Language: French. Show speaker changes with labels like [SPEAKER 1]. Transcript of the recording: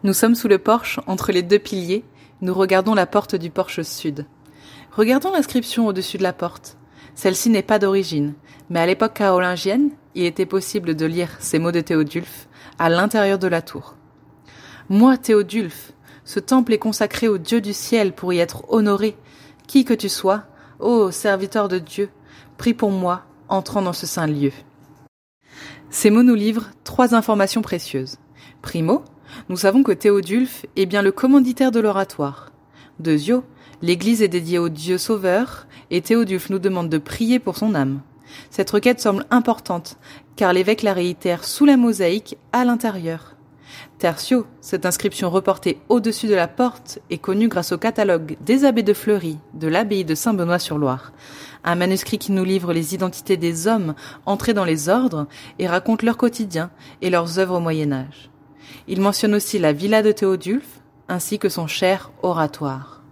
[SPEAKER 1] Nous sommes sous le porche, entre les deux piliers, nous regardons la porte du porche sud. Regardons l'inscription au-dessus de la porte. Celle-ci n'est pas d'origine, mais à l'époque carolingienne, il était possible de lire ces mots de Théodulphe à l'intérieur de la tour. Moi, Théodulphe, ce temple est consacré au Dieu du ciel pour y être honoré. Qui que tu sois, ô serviteur de Dieu, prie pour moi, entrant dans ce saint lieu. Ces mots nous livrent 3 informations précieuses. Primo, nous savons que Théodulphe est bien le commanditaire de l'oratoire. Deuxio, l'Église est dédiée au Dieu sauveur et Théodulphe nous demande de prier pour son âme. Cette requête semble importante, car l'évêque la réitère sous la mosaïque à l'intérieur. Tertio, cette inscription reportée au-dessus de la porte est connue grâce au catalogue des abbés de Fleury de l'abbaye de Saint-Benoît-sur-Loire, un manuscrit qui nous livre les identités des hommes entrés dans les ordres et raconte leur quotidien et leurs œuvres au Moyen-Âge. Il mentionne aussi la villa de Théodulphe ainsi que son cher oratoire.